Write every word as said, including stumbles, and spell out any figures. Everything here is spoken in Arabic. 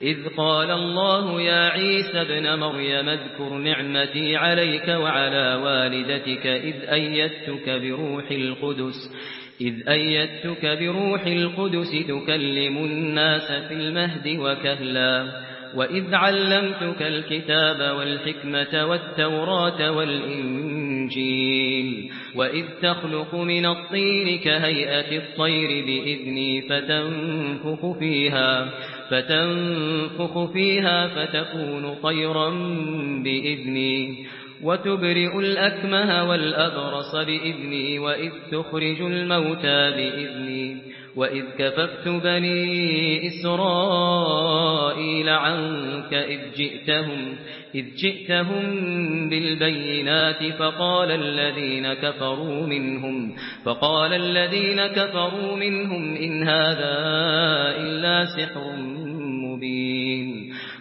إذ قال الله يا عيسى ابن مريم اذكر نعمتي عليك وعلى والدتك إذ أيدتك بروح القدس إذ أيدتك بروح القدس تكلم الناس في المهد وكهلا وإذ علمتك الكتاب والحكمة والتوراة والإنجيل وإذ تخلق من الطين كهيئة الطير بإذني فتنفخ فيها فتنفخ فيها فتكون طيرا بإذني وتبرئ الأكمه والأبرص بإذني وإذ تخرج الموتى بإذني وإذ كففت بني إسرائيل عنك إذ جئتهم إذ جئتهم بالبينات فقال الذين كفروا منهم فقال الذين كفروا منهم إن هذا إلا سحر مبين